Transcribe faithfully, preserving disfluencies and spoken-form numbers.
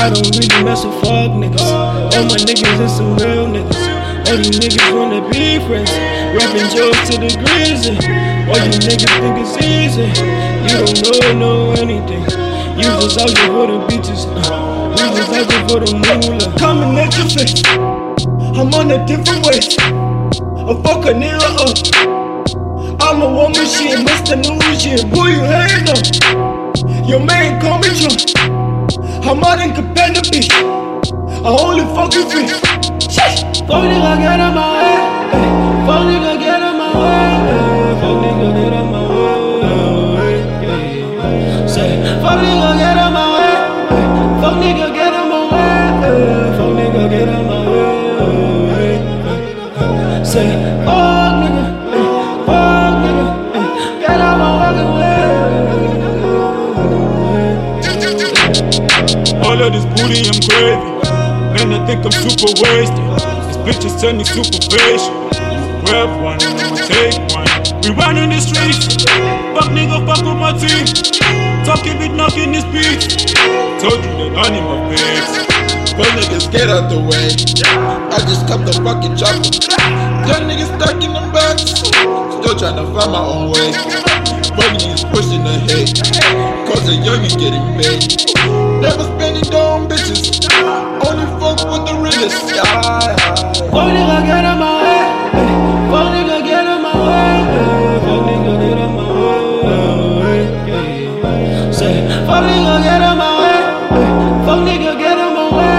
I don't really mess with fuck niggas. All my niggas is some real niggas. All you niggas wanna be friends, rapping jokes to the grizzly. All you niggas think it's easy. You don't know, know anything. You just out here for the beaches. Uh, you just out here for the moolah. Coming at your face, I'm on a different way. A fuck a nigga up. I'm a woman, shit, Mister New shit. Who you hating on? Your man call me Trump. I'm out in Capella Beach. I only fucking free. Fuck nigga, get out my way. Fuck nigga, get out my way. Fuck nigga, get out my way. Say, fuck nigga, get out my way. Fuck nigga, get out my way. Fuck nigga, get out my way. Say, fuck nigga, fuck nigga, get out my fucking way. All of this booty, I'm craving. Man, I think I'm super wasted. Bitches tell me superficial. Grab one, I'ma take one. We run in the streets. Fuck nigga, fuck with my team. Talking bit knocking this beat. Told you that I need my bags. Fuck niggas get out the way. I just cut the fucking chopper. Young niggas stuck in them backs. Still tryna find my own way. Fuck niggas pushing ahead. Cause the young is getting paid. Never spending dough on bitches. Only fuck with the realest. Fuck nigga, get out my way. Fuck nigga, get out my way. Fuck nigga, get out my way. Say, fuck nigga, get out my way. Fuck nigga, get out my way.